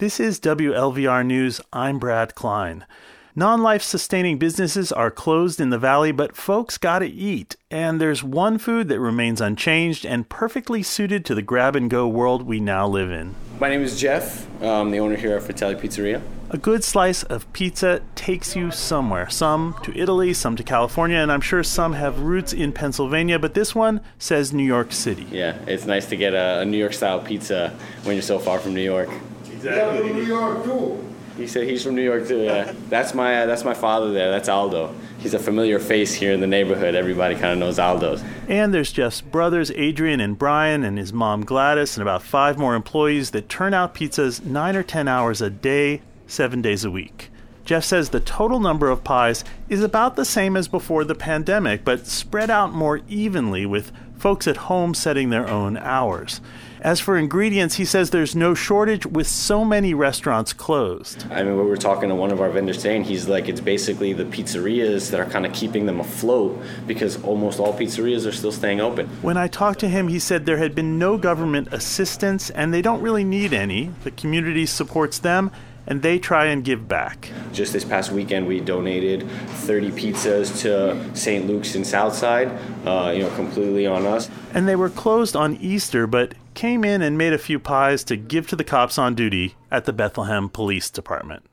This is WLVR News. I'm Brad Klein. Non-life sustaining businesses are closed in the Valley, but folks gotta eat. And there's one food that remains unchanged and perfectly suited to the grab-and-go world we now live in. My name is Jeff. I'm the owner here at Fratelli Pizzeria. A good slice of pizza takes you somewhere. Some to Italy, some to California, and I'm sure some have roots in Pennsylvania, but this one says New York City. Yeah, it's nice to get a New York-style pizza when you're so far from New York. Exactly. From New York, too. He said he's from New York, too, yeah. That's my father there. That's Aldo. He's a familiar face here in the neighborhood. Everybody kind of knows Aldo. And there's Jeff's brothers, Adrian and Brian, and his mom, Gladys, and about 5 more employees that turn out pizzas 9 or 10 hours a day, 7 days a week. Jeff says the total number of pies is about the same as before the pandemic, but spread out more evenly with folks at home setting their own hours. As for ingredients, he says there's no shortage with so many restaurants closed. I mean, we were talking to one of our vendors today, and he's like, it's basically the pizzerias that are kind of keeping them afloat because almost all pizzerias are still staying open. When I talked to him, he said there had been no government assistance, and they don't really need any. The community supports them, and they try and give back. Just this past weekend, we donated 30 pizzas to St. Luke's in Southside, completely on us. And they were closed on Easter, but came in and made a few pies to give to the cops on duty at the Bethlehem Police Department.